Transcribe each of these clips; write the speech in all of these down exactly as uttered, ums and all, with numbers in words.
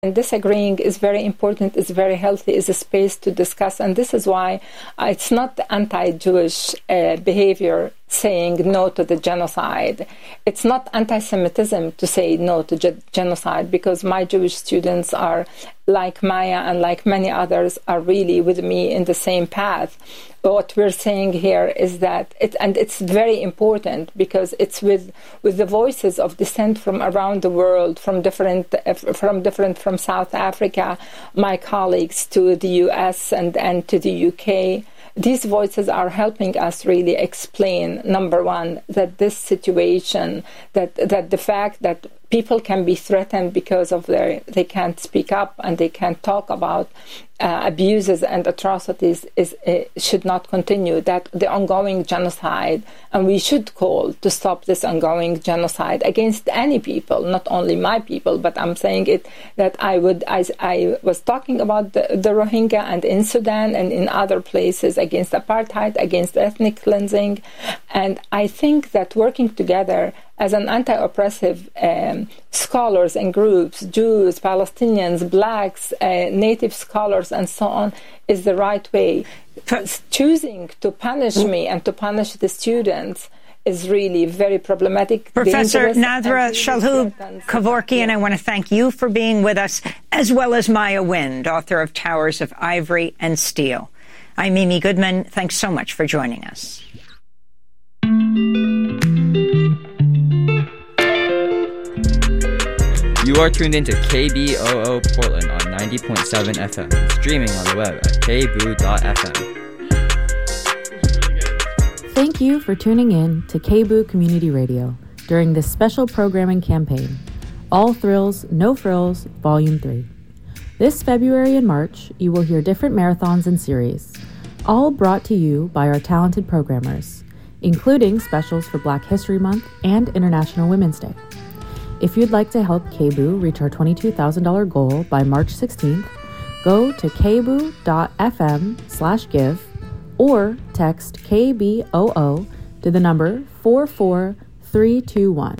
And disagreeing is very important, is very healthy, is a space to discuss. And this is why uh, it's not anti-Jewish uh, behavior saying no to the genocide. It's not anti-Semitism to say no to ge- genocide, because my Jewish students are, like Maya and like many others, are really with me in the same path. But what we're saying here is that, it, and it's very important because it's with with the voices of dissent from around the world, from different, from different, from South Africa, my colleagues, to the U S and, and to the U K. These voices are helping us really explain, number one, that this situation, that that the fact that people can be threatened because of their, they can't speak up and they can't talk about uh, abuses and atrocities is uh, should not continue. That the ongoing genocide, and we should call to stop this ongoing genocide against any people, not only my people, but I'm saying it that I would, I, I was talking about the, the Rohingya and in Sudan and in other places against apartheid, against ethnic cleansing, and I think that working together as an anti-oppressive um, scholars and groups, Jews, Palestinians, blacks, uh, native scholars, and so on, is the right way. Choosing to punish me and to punish the students is really very problematic. Professor Nadra Shalhoub-Kevorkian, I want to thank you for being with us, as well as Maya Wind, author of Towers of Ivory and Steel. I'm Mimi Goodman. Thanks so much for joining us. You are tuned into K B O O Portland on ninety point seven F M, streaming on the web at k b o o dot f m. Thank you for tuning in to K B O O Community Radio during this special programming campaign, All Thrills, No Frills, Volume three. This February and March, you will hear different marathons and series, all brought to you by our talented programmers, including specials for Black History Month and International Women's Day. If you'd like to help K B O O reach our twenty-two thousand dollars goal by March sixteenth, go to k b o o dot f m slash give or text K B O O to the number four four three two one.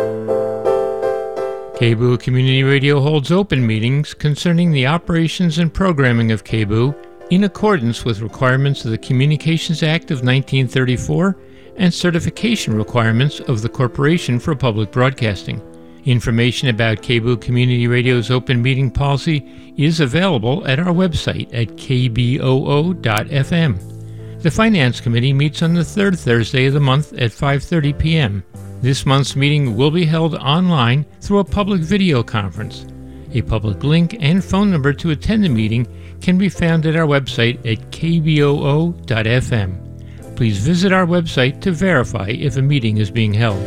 K B O O Community Radio holds open meetings concerning the operations and programming of K B O O in accordance with requirements of the Communications Act of nineteen thirty-four and certification requirements of the Corporation for Public Broadcasting. Information about K B O O Community Radio's open meeting policy is available at our website at k b o o dot f m. The Finance Committee meets on the third Thursday of the month at five thirty p.m. This month's meeting will be held online through a public video conference. A public link and phone number to attend the meeting can be found at our website at k b o o dot f m. Please visit our website to verify if a meeting is being held.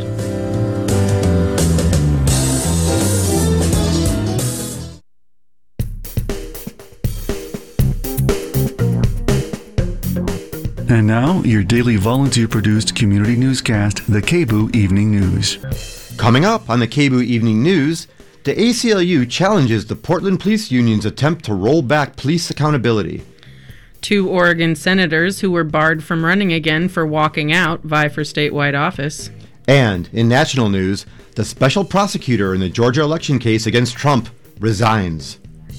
And now, your daily volunteer-produced community newscast, the K B O O Evening News. Coming up on the K B O O Evening News, the A C L U challenges the Portland Police Union's attempt to roll back police accountability. Two Oregon senators who were barred from running again for walking out vie for statewide office. And, in national news, the special prosecutor in the Georgia election case against Trump resigns.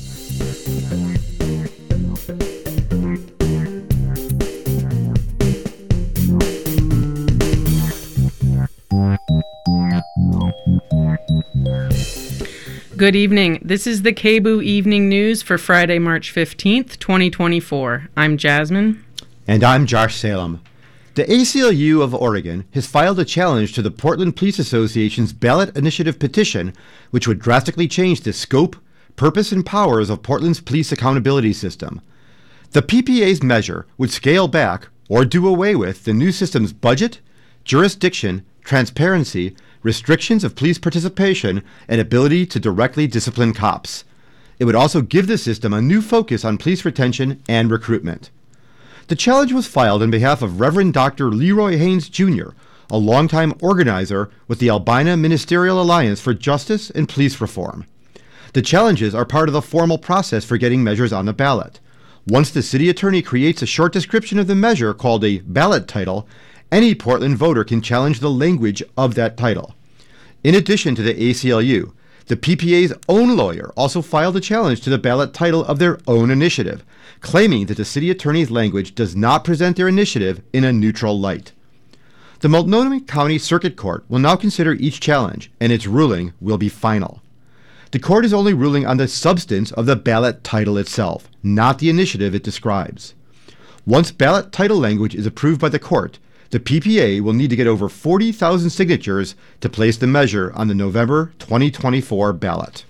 Good evening. This is the K B O O Evening News for Friday, March fifteenth, twenty twenty-four. I'm Jasmine. And I'm Josh Salem. The A C L U of Oregon has filed a challenge to the Portland Police Association's ballot initiative petition, which would drastically change the scope, purpose, and powers of Portland's police accountability system. The P P A's measure would scale back or do away with the new system's budget, jurisdiction, transparency, restrictions of police participation, and ability to directly discipline cops. It would also give the system a new focus on police retention and recruitment. The challenge was filed on behalf of Reverend Doctor Leroy Haynes Junior, a longtime organizer with the Albina Ministerial Alliance for Justice and Police Reform. The challenges are part of the formal process for getting measures on the ballot. Once the city attorney creates a short description of the measure called a ballot title, any Portland voter can challenge the language of that title. In addition to the A C L U, The P P A's own lawyer also filed a challenge to the ballot title of their own initiative, claiming that the city attorney's language does not present their initiative in a neutral light. The Multnomah County Circuit Court will now consider each challenge, and its ruling will be final. The court is only ruling on the substance of the ballot title itself, not the initiative it describes. Once ballot title language is approved by the court, the P P A will need to get over forty thousand signatures to place the measure on the November twenty twenty-four ballot.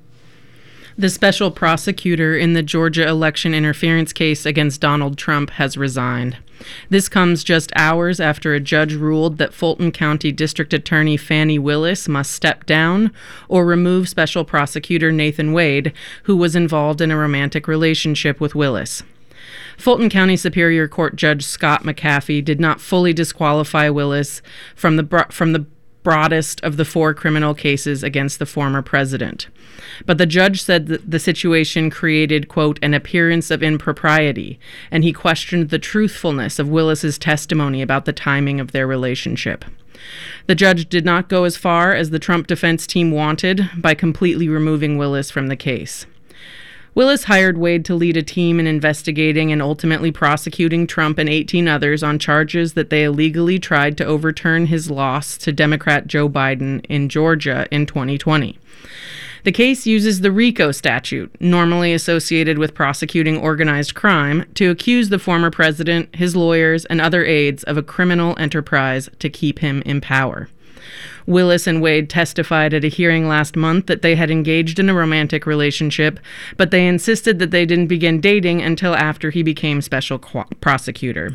The special prosecutor in the Georgia election interference case against Donald Trump has resigned. This comes just hours after a judge ruled that Fulton County District Attorney Fani Willis must step down or remove Special Prosecutor Nathan Wade, who was involved in a romantic relationship with Willis. Fulton County Superior Court Judge Scott McAfee did not fully disqualify Willis from the bro- from the broadest of the four criminal cases against the former president. But the judge said that the situation created, quote, an appearance of impropriety, and he questioned the truthfulness of Willis's testimony about the timing of their relationship. The judge did not go as far as the Trump defense team wanted by completely removing Willis from the case. Willis hired Wade to lead a team in investigating and ultimately prosecuting Trump and eighteen others on charges that they illegally tried to overturn his loss to Democrat Joe Biden in Georgia in twenty twenty. The case uses the RICO statute, normally associated with prosecuting organized crime, to accuse the former president, his lawyers, and other aides of a criminal enterprise to keep him in power. Willis and Wade testified at a hearing last month that they had engaged in a romantic relationship, but they insisted that they didn't begin dating until after he became special qu- prosecutor.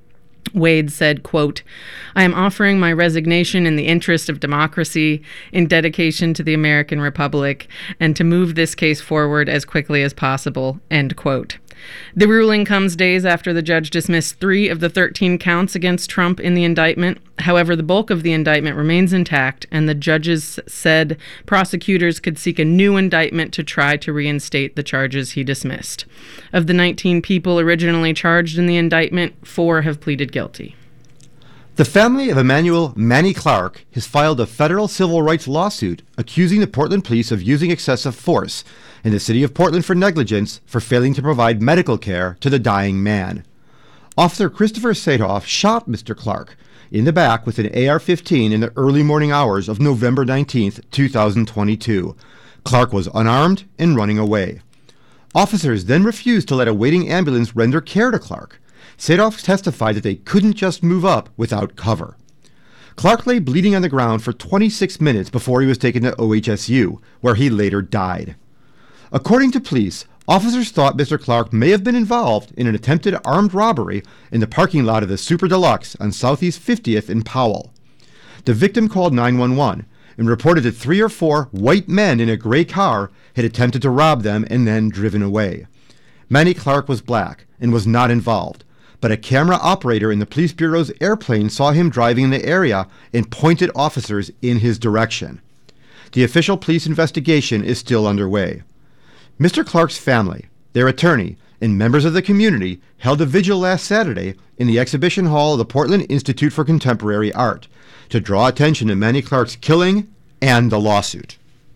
Wade said, quote, I am offering my resignation in the interest of democracy, in dedication to the American Republic, and to move this case forward as quickly as possible, end quote. The ruling comes days after the judge dismissed three of the thirteen counts against Trump in the indictment. However, the bulk of the indictment remains intact, and the judges said prosecutors could seek a new indictment to try to reinstate the charges he dismissed. Of the nineteen people originally charged in the indictment, four have pleaded guilty. The family of Emmanuel Manny Clark has filed a federal civil rights lawsuit accusing the Portland police of using excessive force in the city of Portland for negligence for failing to provide medical care to the dying man. Officer Christopher Sadoff shot Mister Clark in the back with an A R fifteen in the early morning hours of November nineteenth, two thousand twenty-two. Clark was unarmed and running away. Officers then refused to let a waiting ambulance render care to Clark. Sadoff testified that they couldn't just move up without cover. Clark lay bleeding on the ground for twenty-six minutes before he was taken to O H S U, where he later died. According to police, officers thought Mister Clark may have been involved in an attempted armed robbery in the parking lot of the Super Deluxe on Southeast fiftieth in Powell. The victim called nine one one and reported that three or four white men in a gray car had attempted to rob them and then driven away. Manny Clark was black and was not involved, but a camera operator in the police bureau's airplane saw him driving in the area and pointed officers in his direction. The official police investigation is still underway. Mister Clark's family, their attorney, and members of the community held a vigil last Saturday in the exhibition hall of the Portland Institute for Contemporary Art to draw attention to Manny Clark's killing and the lawsuit.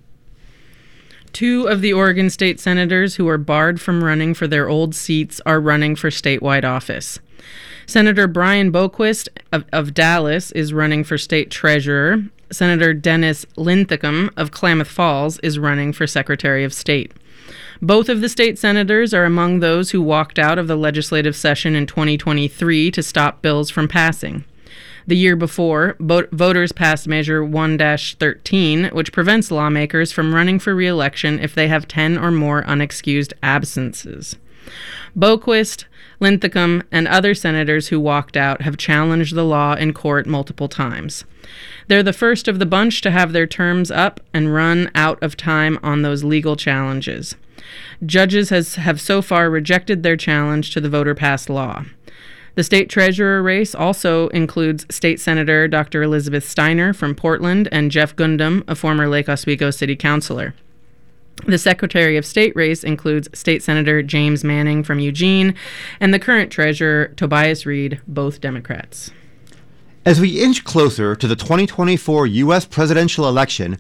Two of the Oregon state senators who are barred from running for their old seats are running for statewide office. Senator Brian Boquist of, of Dallas is running for state treasurer. Senator Dennis Linthicum of Klamath Falls is running for Secretary of State. Both of the state senators are among those who walked out of the legislative session in twenty twenty-three to stop bills from passing. The year before, bo- voters passed Measure one dash thirteen, which prevents lawmakers from running for re-election if they have ten or more unexcused absences. Boquist, Linthicum, and other senators who walked out have challenged the law in court multiple times. They're the first of the bunch to have their terms up and run out of time on those legal challenges. Judges has, have so far rejected their challenge to the voter-passed law. The state treasurer race also includes State Senator Doctor Elizabeth Steiner from Portland and Jeff Gundam, a former Lake Oswego city councilor. The Secretary of State race includes State Senator James Manning from Eugene and the current treasurer Tobias Reed, both Democrats. As we inch closer to the twenty twenty-four U S presidential election,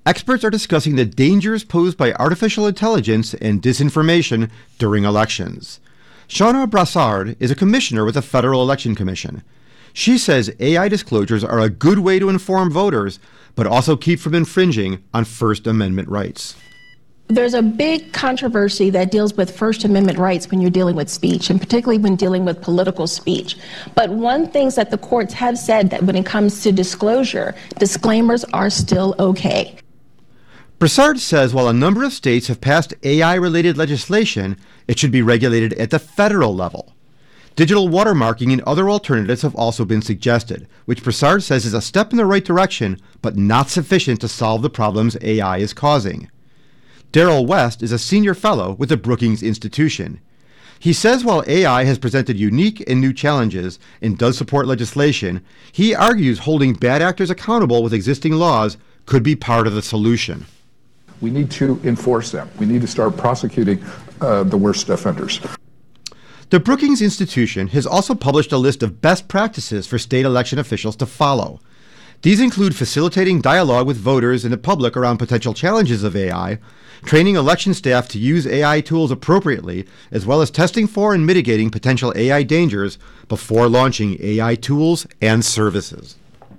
Experts are discussing the dangers posed by artificial intelligence and disinformation during elections. Shauna Brassard is a commissioner with the Federal Election Commission. She says A I disclosures are a good way to inform voters, but also keep from infringing on First Amendment rights. There's a big controversy that deals with First Amendment rights when you're dealing with speech, and particularly when dealing with political speech. But one thing that the courts have said that when it comes to disclosure, disclaimers are still okay. Brassard says while a number of states have passed A I-related legislation, it should be regulated at the federal level. Digital watermarking and other alternatives have also been suggested, which Brassard says is a step in the right direction, but not sufficient to solve the problems A I is causing. Darrell West is a senior fellow with the Brookings Institution. He says while A I has presented unique and new challenges and does support legislation, he argues holding bad actors accountable with existing laws could be part of the solution. We need to enforce them. We need to start prosecuting uh, the worst offenders. The Brookings Institution has also published a list of best practices for state election officials to follow. These include facilitating dialogue with voters and the public around potential challenges of A I, training election staff to use A I tools appropriately, as well as testing for and mitigating potential A I dangers before launching A I tools and services.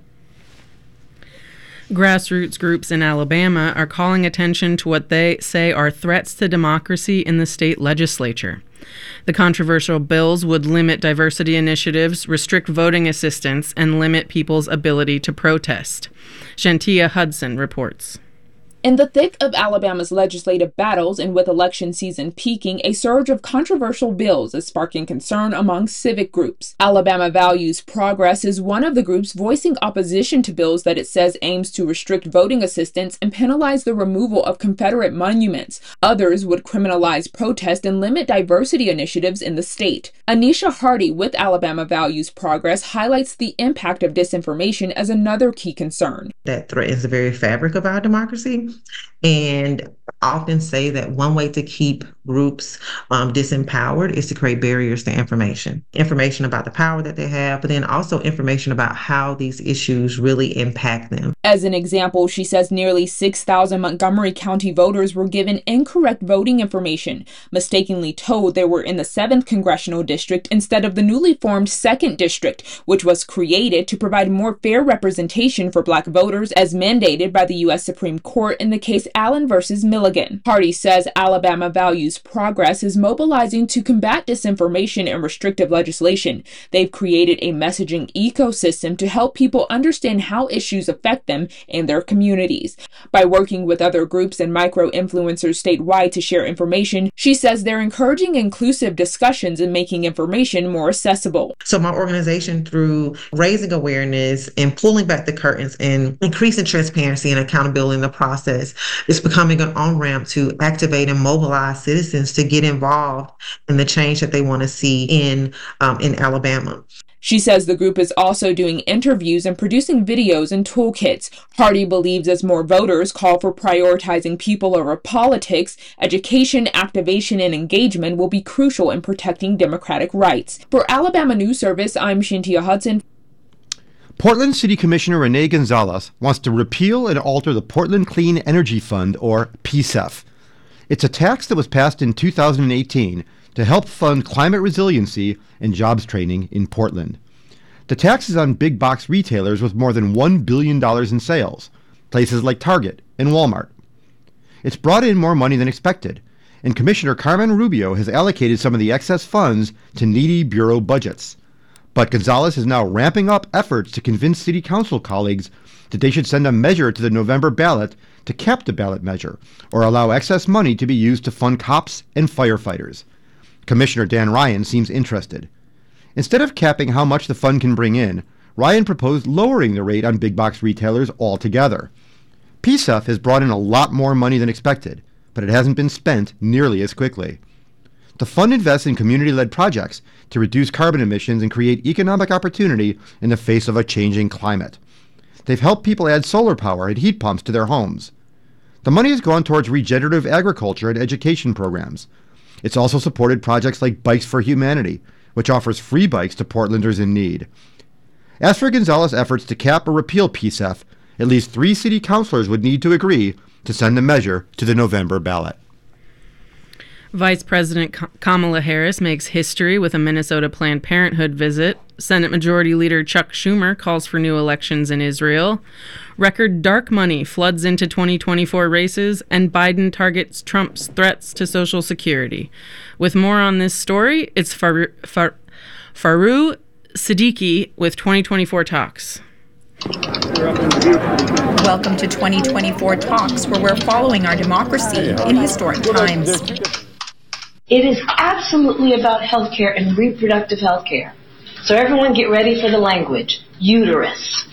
Grassroots groups in Alabama are calling attention to what they say are threats to democracy in the state legislature. The controversial bills would limit diversity initiatives, restrict voting assistance, and limit people's ability to protest. Shantia Hudson reports. In the thick of Alabama's legislative battles and with election season peaking, a surge of controversial bills is sparking concern among civic groups. Alabama Values Progress is one of the groups voicing opposition to bills that it says aims to restrict voting assistance and penalize the removal of Confederate monuments. Others would criminalize protest and limit diversity initiatives in the state. Anisha Hardy with Alabama Values Progress highlights the impact of disinformation as another key concern. That threatens the very fabric of our democracy. And often say that one way to keep groups um, disempowered is to create barriers to information. Information about the power that they have, but then also information about how these issues really impact them. As an example, she says nearly six thousand Montgomery County voters were given incorrect voting information, mistakenly told they were in the seventh Congressional District instead of the newly formed second District, which was created to provide more fair representation for Black voters as mandated by the U S Supreme Court in the case Allen versus Milligan. Hardy says Alabama Values Progress is mobilizing to combat disinformation and restrictive legislation. They've created a messaging ecosystem to help people understand how issues affect them and their communities. By working with other groups and micro-influencers statewide to share information, she says they're encouraging inclusive discussions and making information more accessible. So my organization, through raising awareness and pulling back the curtains and increasing transparency and accountability in the process, is becoming an on-ramp to activate and mobilize citizens to get involved in the change that they want to see in um, in Alabama. She says the group is also doing interviews and producing videos and toolkits. Hardy believes as more voters call for prioritizing people over politics, education, activation, and engagement will be crucial in protecting democratic rights. For Alabama News Service, I'm Shantia Hudson. Portland City Commissioner Renee Gonzalez wants to repeal and alter the Portland Clean Energy Fund, or P C E F. It's a tax that was passed in two thousand eighteen to help fund climate resiliency and jobs training in Portland. The tax is on big box retailers with more than one billion dollars in sales, places like Target and Walmart. It's brought in more money than expected, and Commissioner Carmen Rubio has allocated some of the excess funds to needy bureau budgets. But Gonzalez is now ramping up efforts to convince city council colleagues that they should send a measure to the November ballot to cap the ballot measure or allow excess money to be used to fund cops and firefighters. Commissioner Dan Ryan seems interested. Instead of capping how much the fund can bring in, Ryan proposed lowering the rate on big box retailers altogether. P C E F has brought in a lot more money than expected, but it hasn't been spent nearly as quickly. The fund invests in community-led projects to reduce carbon emissions and create economic opportunity in the face of a changing climate. They've helped people add solar power and heat pumps to their homes. The money has gone towards regenerative agriculture and education programs. It's also supported projects like Bikes for Humanity, which offers free bikes to Portlanders in need. As for Gonzalez's efforts to cap or repeal P C E F, at least three city councilors would need to agree to send the measure to the November ballot. Vice President Kamala Harris makes history with a Minnesota Planned Parenthood visit. Senate Majority Leader Chuck Schumer calls for new elections in Israel. Record dark money floods into twenty twenty-four races, and Biden targets Trump's threats to Social Security. With more on this story, it's Faru, Far, Faru Siddiqui with twenty twenty-four Talks. Welcome to twenty twenty-four Talks, where we're following our democracy in historic times. It is absolutely about healthcare and reproductive healthcare. So everyone get ready for the language. Uterus.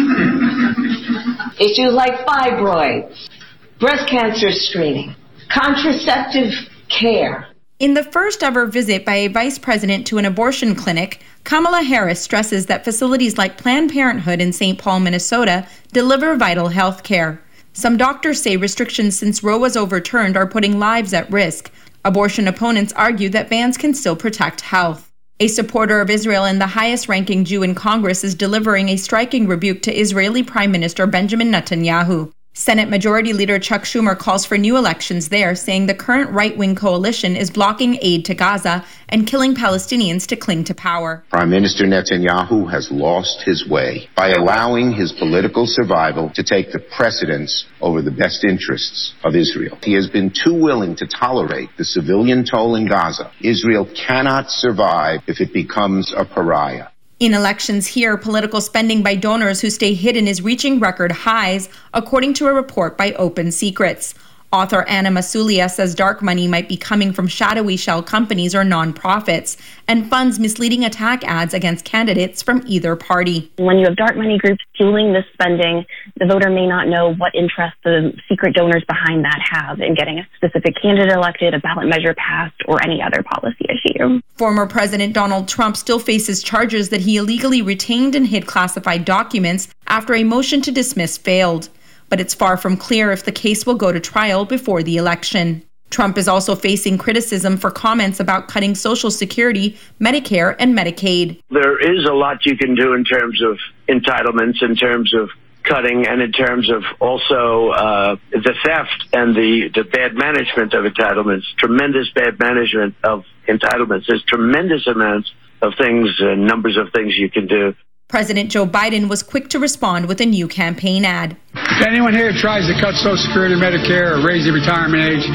Issues like fibroids, breast cancer screening, contraceptive care. In the first ever visit by a vice president to an abortion clinic, Kamala Harris stresses that facilities like Planned Parenthood in Saint Paul, Minnesota, deliver vital health care. Some doctors say restrictions since Roe was overturned are putting lives at risk. Abortion opponents argue that bans can still protect health. A supporter of Israel and the highest-ranking Jew in Congress is delivering a striking rebuke to Israeli Prime Minister Benjamin Netanyahu. Senate Majority Leader Chuck Schumer calls for new elections there, saying the current right-wing coalition is blocking aid to Gaza and killing Palestinians to cling to power. Prime Minister Netanyahu has lost his way by allowing his political survival to take the precedence over the best interests of Israel. He has been too willing to tolerate the civilian toll in Gaza. Israel cannot survive if it becomes a pariah. In elections here, political spending by donors who stay hidden is reaching record highs, according to a report by Open Secrets. Author Anna Masulia says dark money might be coming from shadowy shell companies or nonprofits and funds misleading attack ads against candidates from either party. When you have dark money groups fueling this spending, the voter may not know what interest the secret donors behind that have in getting a specific candidate elected, a ballot measure passed, or any other policy issue. Former President Donald Trump still faces charges that he illegally retained and hid classified documents after a motion to dismiss failed. But it's far from clear if the case will go to trial before the election. Trump is also facing criticism for comments about cutting Social Security, Medicare, and Medicaid. There is a lot you can do in terms of entitlements, in terms of cutting, and in terms of also uh, the theft and the, the bad management of entitlements, tremendous bad management of entitlements. There's tremendous amounts of things and numbers of things you can do. President Joe Biden was quick to respond with a new campaign ad. If anyone here tries to cut Social Security, Medicare, or raise the retirement age,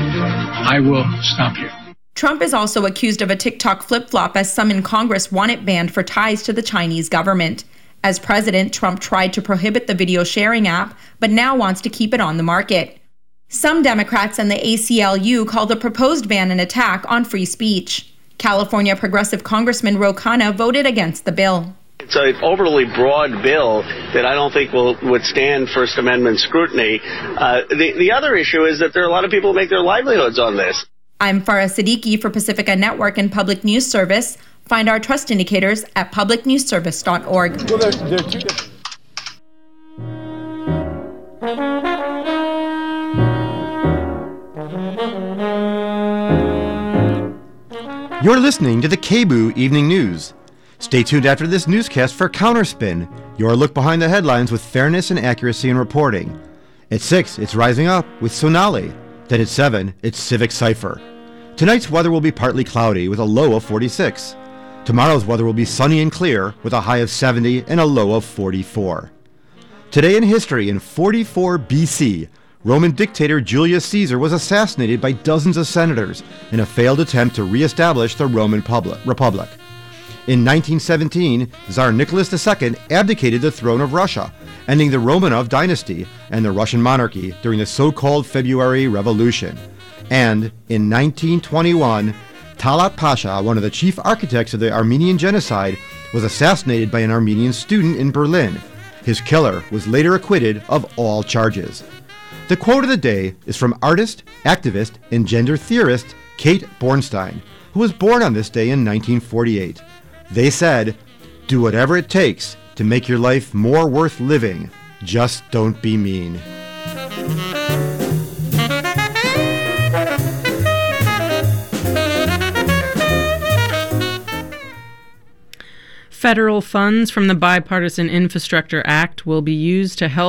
I will stop you. Trump is also accused of a TikTok flip-flop, as some in Congress want it banned for ties to the Chinese government. As president, Trump tried to prohibit the video sharing app, but now wants to keep it on the market. Some Democrats and the A C L U call the proposed ban an attack on free speech. California Progressive Congressman Ro Khanna voted against the bill. It's an overly broad bill that I don't think will withstand First Amendment scrutiny. Uh, the, the other issue is that there are a lot of people who make their livelihoods on this. I'm Farah Siddiqui for Pacifica Network and Public News Service. Find our trust indicators at public news service dot org. Well, there, there are two different- You're listening to the K B O O Evening News. Stay tuned after this newscast for Counterspin, your look behind the headlines with fairness and accuracy in reporting. At six, it's Rising Up with Sonali. Then at seven, it's Civic Cipher. Tonight's weather will be partly cloudy with a low of forty-six. Tomorrow's weather will be sunny and clear with a high of seventy and a low of forty-four. Today in history, in forty-four B C, Roman dictator Julius Caesar was assassinated by dozens of senators in a failed attempt to reestablish the Roman Republic. In nineteen seventeen, Tsar Nicholas the Second abdicated the throne of Russia, ending the Romanov dynasty and the Russian monarchy during the so-called February Revolution. And in nineteen twenty-one, Talat Pasha, one of the chief architects of the Armenian genocide, was assassinated by an Armenian student in Berlin. His killer was later acquitted of all charges. The quote of the day is from artist, activist, and gender theorist Kate Bornstein, who was born on this day in nineteen forty-eight. They said, "Do whatever it takes to make your life more worth living. Just don't be mean." Federal funds from the Bipartisan Infrastructure Act will be used to help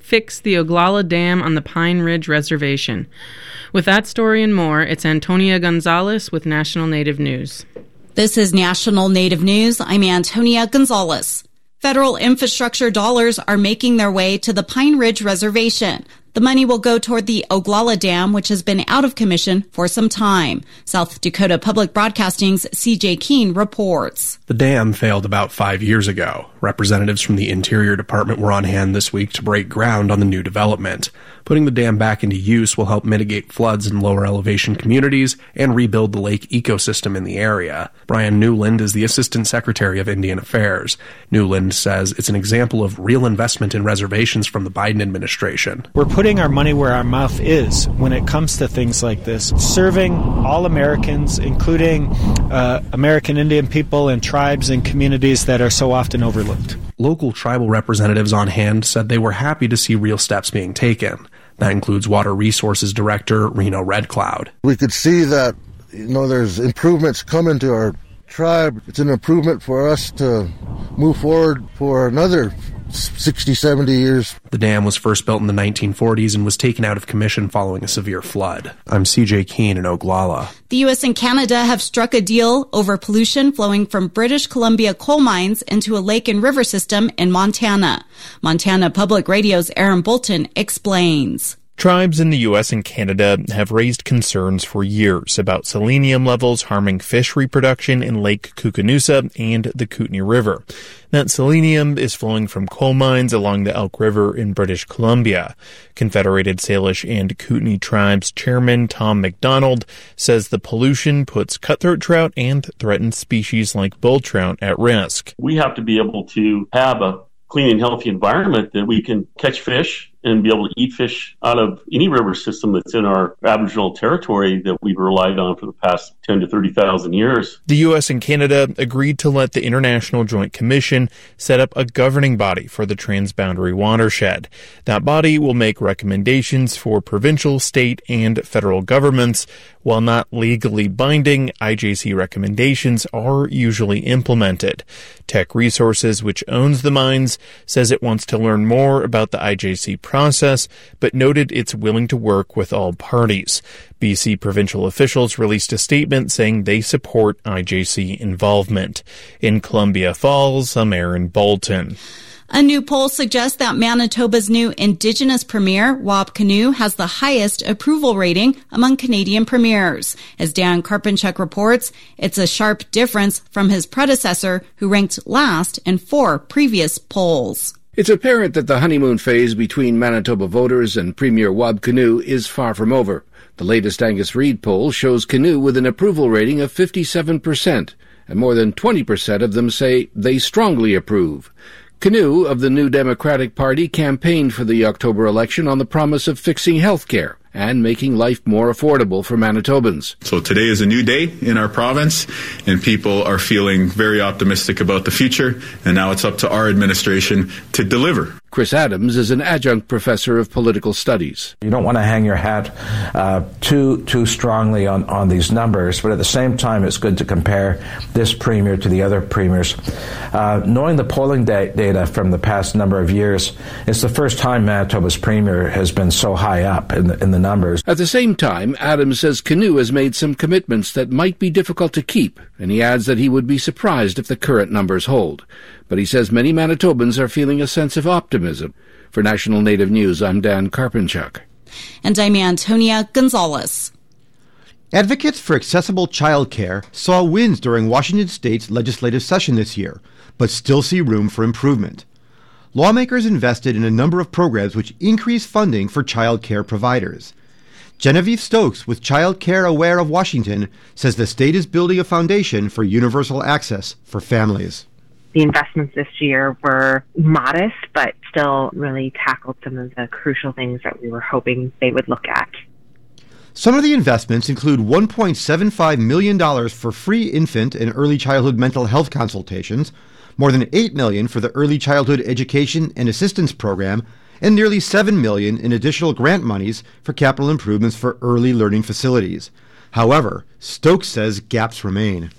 fix the Oglala Dam on the Pine Ridge Reservation. With that story and more, it's Antonia Gonzalez with National Native News. This is National Native News. I'm Antonia Gonzalez. Federal infrastructure dollars are making their way to the Pine Ridge Reservation. The money will go toward the Oglala Dam, which has been out of commission for some time. South Dakota Public Broadcasting's C J Keene reports. The dam failed about five years ago. Representatives from the Interior Department were on hand this week to break ground on the new development. Putting the dam back into use will help mitigate floods in lower elevation communities and rebuild the lake ecosystem in the area. Brian Newland is the Assistant Secretary of Indian Affairs. Newland says it's an example of real investment in reservations from the Biden administration. We're putting our money where our mouth is when it comes to things like this, serving all Americans, including uh, American Indian people and tribes and communities that are so often overlooked. Local tribal representatives on hand said they were happy to see real steps being taken. That includes Water Resources Director Reno Red Cloud. We could see that, you know, there's improvements coming to our tribe. It's an improvement for us to move forward for another sixty, seventy years. The dam was first built in the nineteen forties and was taken out of commission following a severe flood. I'm C J Keene in Oglala. The U S and Canada have struck a deal over pollution flowing from British Columbia coal mines into a lake and river system in Montana. Montana Public Radio's Aaron Bolton explains. Tribes in the U S and Canada have raised concerns for years about selenium levels harming fish reproduction in Lake Koocanusa and the Kootenay River. That selenium is flowing from coal mines along the Elk River in British Columbia. Confederated Salish and Kootenay Tribes Chairman Tom McDonald says the pollution puts cutthroat trout and threatened species like bull trout at risk. We have to be able to have a clean and healthy environment that we can catch fish and be able to eat fish out of any river system that's in our Aboriginal territory that we've relied on for the past ten to thirty thousand years. The U S and Canada agreed to let the International Joint Commission set up a governing body for the transboundary watershed. That body will make recommendations for provincial, state, and federal governments. While not legally binding, I J C recommendations are usually implemented. Teck Resources, which owns the mines, says it wants to learn more about the I J C process, but noted it's willing to work with all parties. B C provincial officials released a statement saying they support I J C involvement. In Columbia Falls, I'm Aaron Bolton. A new poll suggests that Manitoba's new Indigenous Premier, Wab Kinew, has the highest approval rating among Canadian premiers. As Dan Karpenchuk reports, it's a sharp difference from his predecessor, who ranked last in four previous polls. It's apparent that the honeymoon phase between Manitoba voters and Premier Wab Kinew is far from over. The latest Angus Reid poll shows Kinew with an approval rating of fifty-seven percent, and more than twenty percent of them say they strongly approve. Kinew of the New Democratic Party campaigned for the October election on the promise of fixing health care and making life more affordable for Manitobans. So today is a new day in our province, and people are feeling very optimistic about the future, and now it's up to our administration to deliver. Chris Adams is an adjunct professor of political studies. You don't want to hang your hat uh, too too strongly on, on these numbers, but at the same time, it's good to compare this premier to the other premiers. Uh, knowing the polling da- data from the past number of years, it's the first time Manitoba's premier has been so high up in the, in the numbers. At the same time, Adams says Kinew has made some commitments that might be difficult to keep, and he adds that he would be surprised if the current numbers hold. But he says many Manitobans are feeling a sense of optimism. For National Native News, I'm Dan Karpenchuk. And I'm Antonia Gonzalez. Advocates for accessible child care saw wins during Washington State's legislative session this year, but still see room for improvement. Lawmakers invested in a number of programs which increase funding for child care providers. Genevieve Stokes with Child Care Aware of Washington says the state is building a foundation for universal access for families. The investments this year were modest, but still really tackled some of the crucial things that we were hoping they would look at. Some of the investments include one point seven five million dollars for free infant and early childhood mental health consultations, more than eight million dollars for the Early Childhood Education and Assistance Program, and nearly seven million dollars in additional grant monies for capital improvements for early learning facilities. However, Stokes says gaps remain.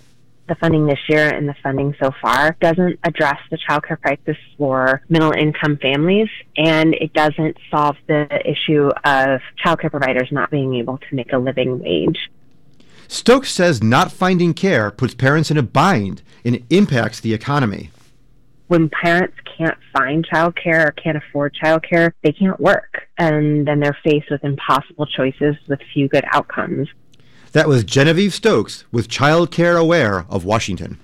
The funding this year and the funding so far doesn't address the childcare crisis for middle-income families, and it doesn't solve the issue of childcare providers not being able to make a living wage. Stokes says not finding care puts parents in a bind and impacts the economy. When parents can't find childcare or can't afford childcare, they can't work, and then they're faced with impossible choices with few good outcomes. That was Genevieve Stokes with Child Care Aware of Washington.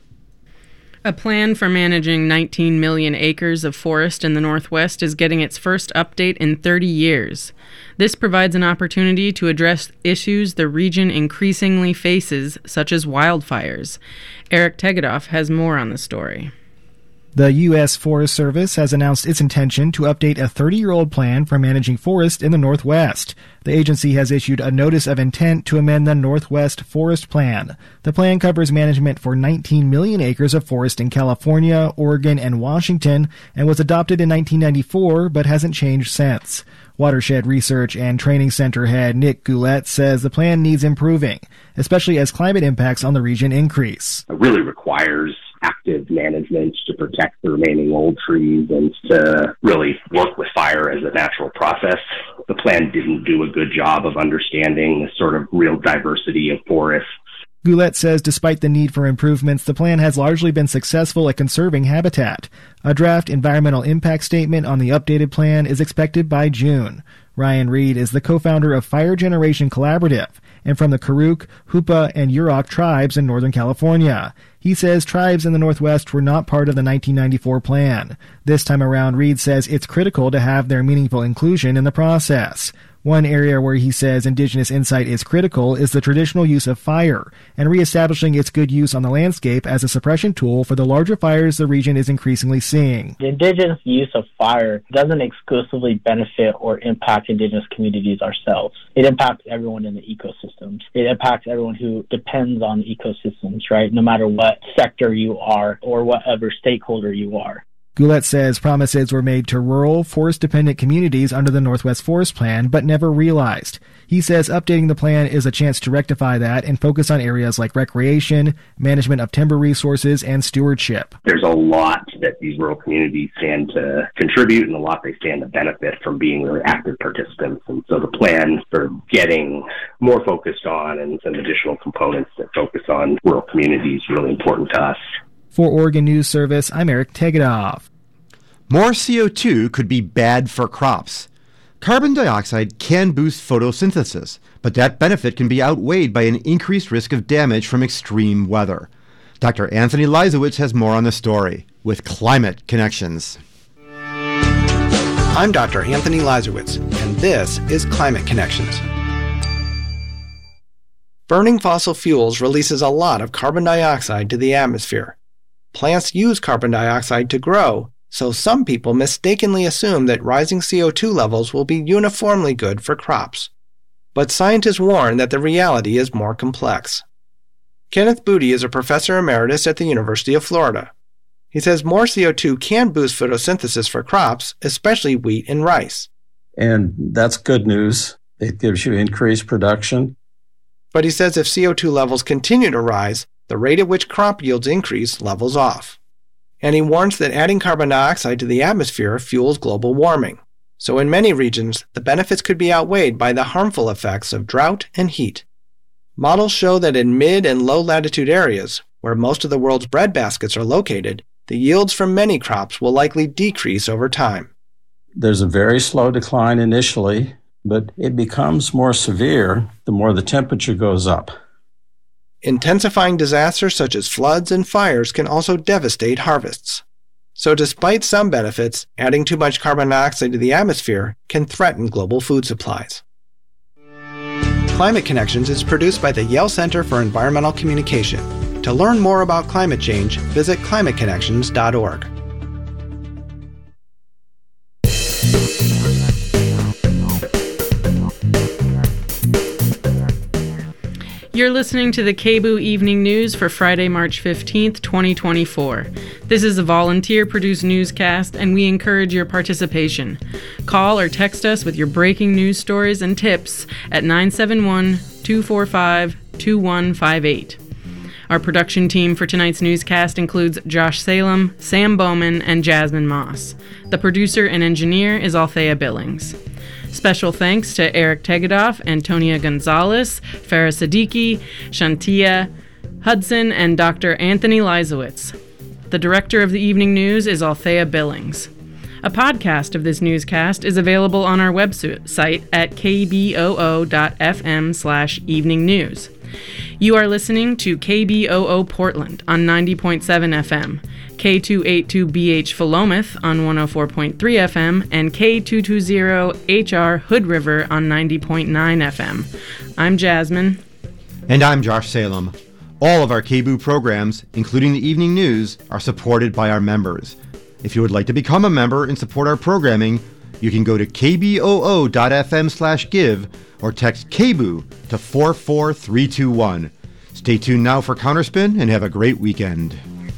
A plan for managing nineteen million acres of forest in the Northwest is getting its first update in thirty years. This provides an opportunity to address issues the region increasingly faces, such as wildfires. Eric Tegedoff has more on the story. The U S Forest Service has announced its intention to update a thirty-year-old plan for managing forest in the Northwest. The agency has issued a notice of intent to amend the Northwest Forest Plan. The plan covers management for nineteen million acres of forest in California, Oregon, and Washington, and was adopted in nineteen ninety-four but hasn't changed since. Watershed Research and Training Center head Nick Goulet says the plan needs improving, especially as climate impacts on the region increase. It really requires active management to protect the remaining old trees and to really work with fire as a natural process. The plan didn't do a good job of understanding the sort of real diversity of forests. Goulet says despite the need for improvements, the plan has largely been successful at conserving habitat. A draft environmental impact statement on the updated plan is expected by June. Ryan Reed is the co-founder of Fire Generation Collaborative and from the Karuk, Hupa, and Yurok tribes in Northern California. He says tribes in the Northwest were not part of the nineteen ninety-four plan. This time around, Reed says it's critical to have their meaningful inclusion in the process. One area where he says indigenous insight is critical is the traditional use of fire and reestablishing its good use on the landscape as a suppression tool for the larger fires the region is increasingly seeing. The indigenous use of fire doesn't exclusively benefit or impact indigenous communities ourselves. It impacts everyone in the ecosystems. It impacts everyone who depends on ecosystems, right? No matter what sector you are or whatever stakeholder you are. Goulet says promises were made to rural, forest-dependent communities under the Northwest Forest Plan, but never realized. He says updating the plan is a chance to rectify that and focus on areas like recreation, management of timber resources, and stewardship. There's a lot that these rural communities stand to contribute and a lot they stand to benefit from being really active participants. And so the plan for getting more focused on and some additional components that focus on rural communities is really important to us. For Oregon News Service, I'm Eric Tegedoff. More C O two could be bad for crops. Carbon dioxide can boost photosynthesis, but that benefit can be outweighed by an increased risk of damage from extreme weather. Doctor Anthony Leisowitz has more on the story with Climate Connections. I'm Doctor Anthony Leisowitz, and this is Climate Connections. Burning fossil fuels releases a lot of carbon dioxide to the atmosphere. Plants use carbon dioxide to grow, so some people mistakenly assume that rising C O two levels will be uniformly good for crops. But scientists warn that the reality is more complex. Kenneth Booty is a professor emeritus at the University of Florida. He says more C O two can boost photosynthesis for crops, especially wheat and rice. And that's good news. It gives you increased production. But he says if C O two levels continue to rise, the rate at which crop yields increase levels off. And he warns that adding carbon dioxide to the atmosphere fuels global warming. So in many regions, the benefits could be outweighed by the harmful effects of drought and heat. Models show that in mid and low latitude areas, where most of the world's breadbaskets are located, the yields from many crops will likely decrease over time. There's a very slow decline initially, but it becomes more severe the more the temperature goes up. Intensifying disasters such as floods and fires can also devastate harvests. So despite some benefits, adding too much carbon dioxide to the atmosphere can threaten global food supplies. Climate Connections is produced by the Yale Center for Environmental Communication. To learn more about climate change, visit climate connections dot org. You're listening to the K B O O Evening News for Friday, March fifteenth, twenty twenty-four. This is a volunteer-produced newscast, and we encourage your participation. Call or text us with your breaking news stories and tips at nine seven one, two four five, two one five eight. Our production team for tonight's newscast includes Josh Salem, Sam Bowman, and Jasmine Moss. The producer and engineer is Althea Billings. Special thanks to Eric Tegedoff, Antonia Gonzalez, Farah Siddiqui, Shantia Hudson, and Doctor Anthony Leisowitz. The director of the evening news is Althea Billings. A podcast of this newscast is available on our website at kboo.fm slash evening news. You are listening to K B O O Portland on ninety point seven F M, K two eighty-two B H Philomath on one oh four point three F M, and K two twenty H R Hood River on ninety point nine F M. I'm Jasmine. And I'm Josh Salem. All of our K B O O programs, including the evening news, are supported by our members. If you would like to become a member and support our programming, you can go to kboo.fm slash give or text K B O O to four four three two one. Stay tuned now for Counterspin and have a great weekend.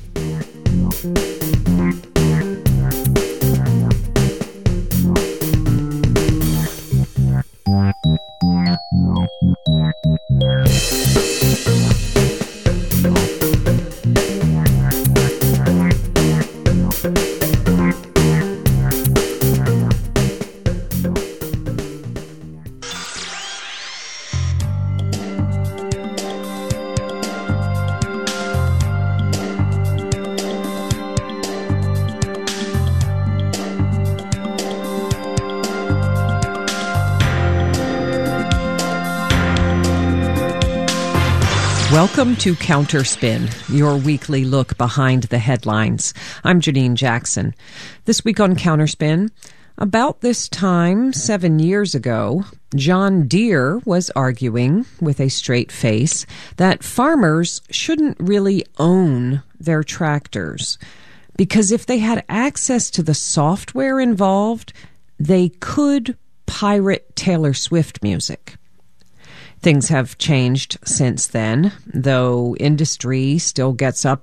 Welcome to Counterspin, your weekly look behind the headlines. I'm Janine Jackson. This week on Counterspin, about this time seven years ago, John Deere was arguing with a straight face that farmers shouldn't really own their tractors because if they had access to the software involved, they could pirate Taylor Swift music. Things have changed since then, though industry still gets up